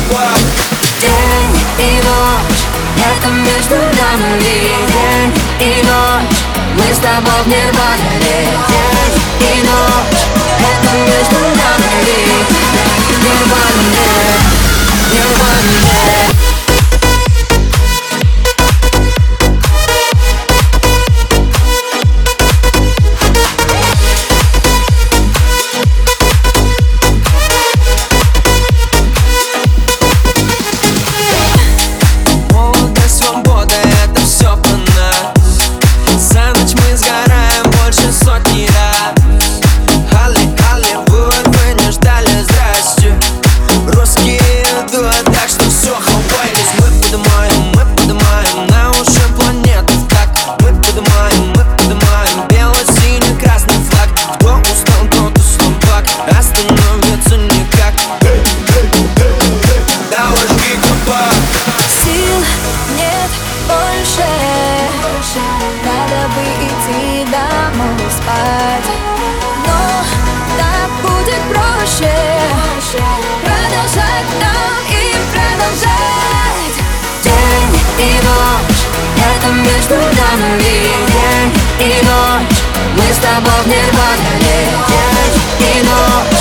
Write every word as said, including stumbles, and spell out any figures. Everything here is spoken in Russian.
кубах. День и ночь, это между нами. День и ночь, мы с тобой в нирване. День и ночь, это между нами. Нирване, нирване. Надо бы идти домой спать, но так будет проще продолжать нам и продолжать. День и ночь, это между нами. День и ночь, мы с тобой в нирване. День и ночь.